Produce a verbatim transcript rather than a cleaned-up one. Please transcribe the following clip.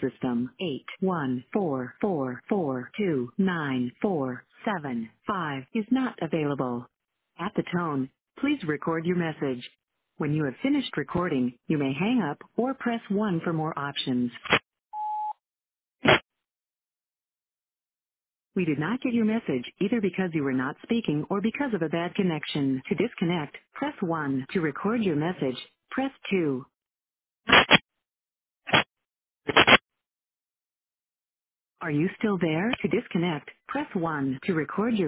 system. eight one four four four two nine four seven five is not available. At the tone, please record your message. When you have finished recording, you may hang up or press one for more options. We did not get your message either because you were not speaking or because of a bad connection. To disconnect, press one. To record your message, press two. Are you still there? To disconnect, press one. To record your